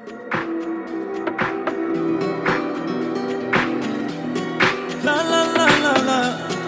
La la la la la.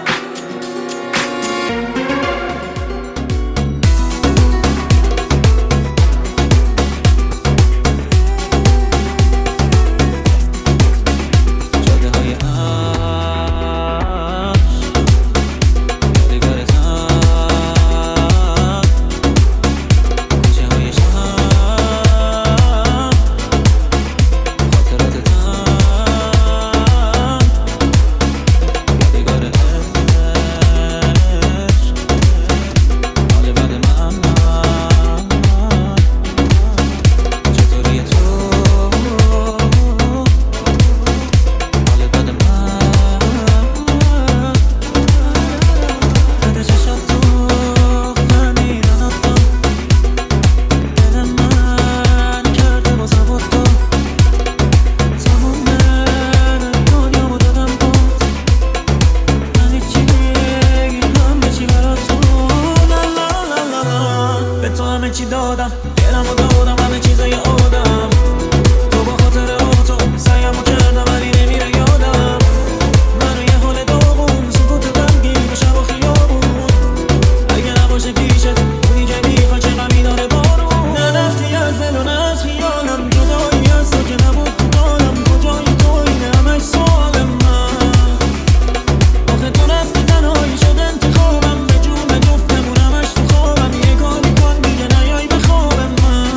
چی دادم دلمو دادم همه چیزای آدم تو با خاطر تو سعیمو کردم ولی نمیره یادم منو یه حال داغون سکوت غمگین و شب و خیابون اگه نباشه پیشت اونی که میخوای چه غمی داره بارون نرفتی از دل و نه از خیالم جدایی از تو که نبود تو دارم کجای تو اینه همش سوال من آخه تو رفتی تنهایی شد انتخابم به جون جفتمون همش تو خوابم یه کاری کن دیگه نیای به خواب من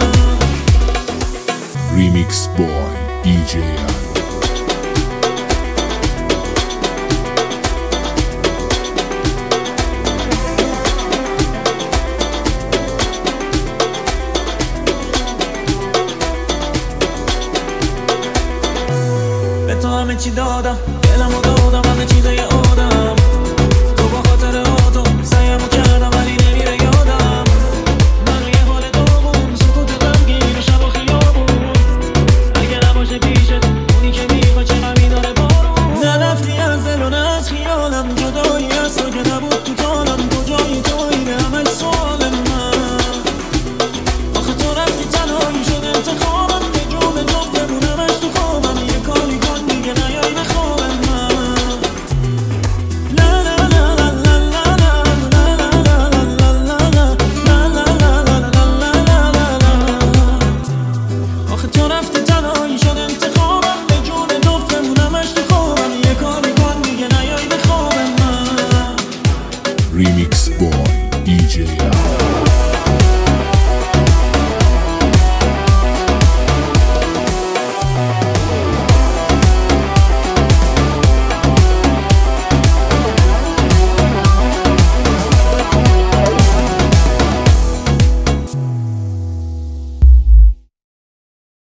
Remix Boy DJ به تو همه چی دادم دلمو دادم همه چیزای آدم تو با خاطر تو سعیمو کردم ولی نمیره یادم منو یه حال داغون سکوت غمگین و شب و خیابون اگه نباشه پیشت اونی که میخوای چه غمی داره بارون نرفتی از دل و نه از خیالم جدایی از تو که نبود تو دارم کجایی تو اینه همش سوال من آخه تو رفتی تنهایی شد انتخابم به جون جفتمون همش تو خوابم یه کاری کن دیگه نیای به خواب من لا لا لا لا لا لا لا لا لا لا لا آخه تو رفتی تنهایی